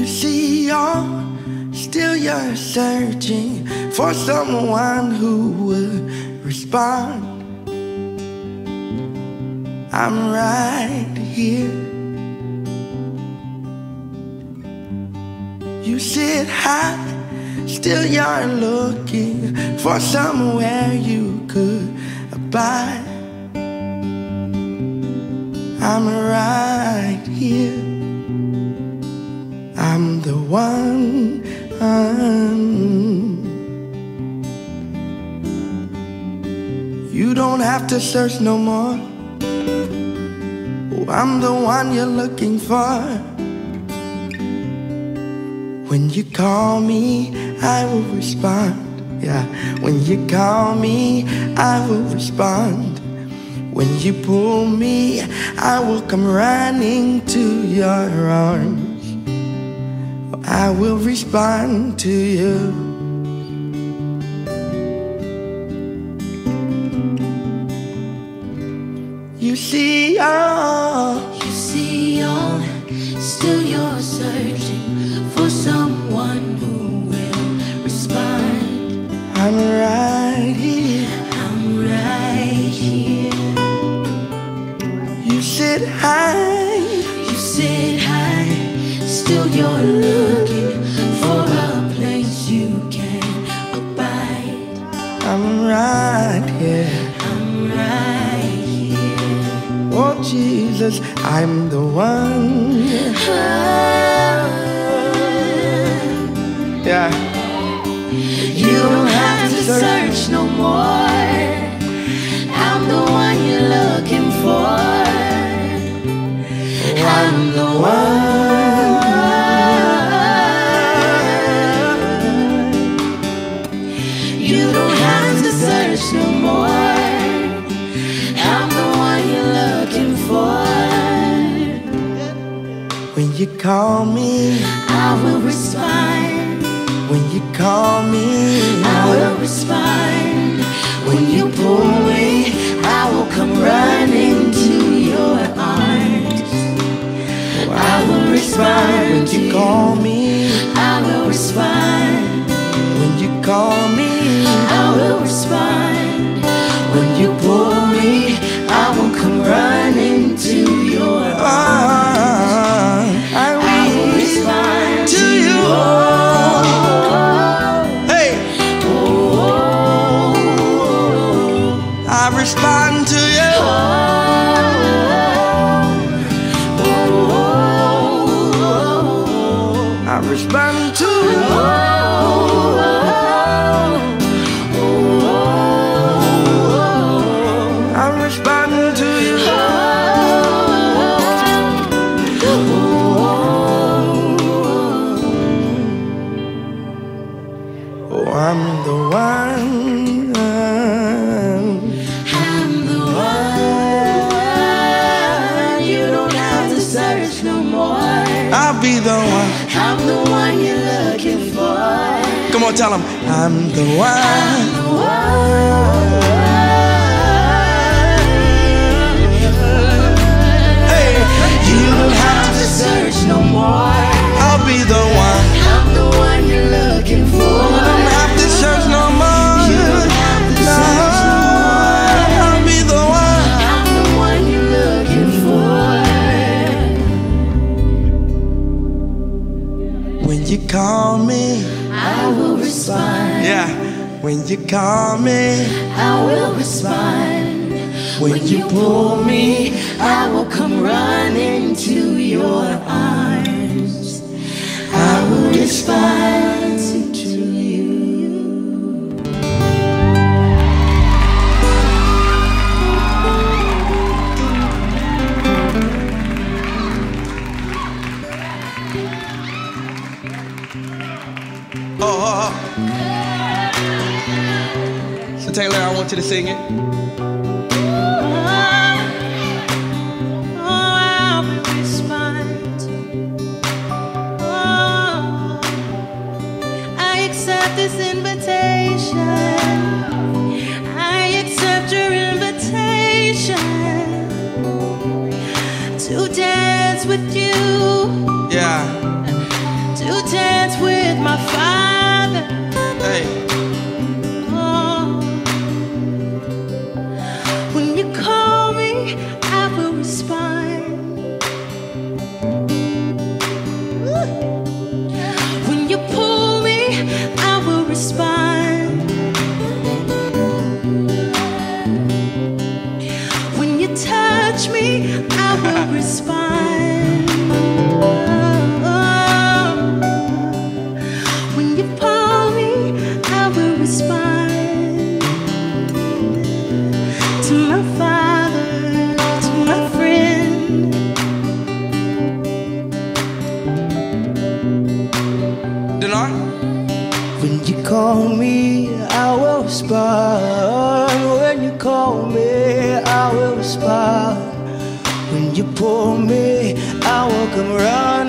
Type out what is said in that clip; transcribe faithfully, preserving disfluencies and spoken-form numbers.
see, you're still you're searching for someone who would respond. I'm right here. You sit high, still you're looking for somewhere you could abide. I'm right here. I'm the one. You don't have to search no more. Oh, I'm the one you're looking for. When you call me, I will respond. Yeah, when you call me, I will respond. When you pull me, I will come running to your arms. I will respond to you. You see, oh, you see, oh, still you're searching for someone who will respond. I'm right here. I'm right here. You sit high. You sit high. Still you're looking for a place you can abide. I'm right here. I'm right here. Oh Jesus, I'm the one. Oh. Yeah. You don't have to search no more. I'm the one you're looking for. I'm the one. You don't have to search no more. I'm the one you're looking for. When you call me, I will respond. when you call me, I will respond. When you pull me, I will come running to your arms. I will respond. when you call me, I will respond. when you call me, I will respond. When you pull me, I will come running to your arms. I will, I will respond to you. Hey, I respond to you. I respond to you. I respond to you. Oh, I'm the one. I'm the one. You don't have to search no more. I'll be the one. I'm the one you're looking for. Come on, tell them. I'm the one. I'm the one. Hey, You don't have to search no more. I'll be the one. I'm the one you're looking for. You don't have to search no more. You don't have to No, search no more. I'll be the one. I'm the one you're looking for. When you call me, I will respond. yeah. When you call me, I will respond. when When you pull me, I will come running to your arms. I will respond to you. Oh, oh, oh. So Taylor, I want you to sing it. This invitation, I accept your invitation to dance with you, Yeah. to respond. When you pull me, I will come running.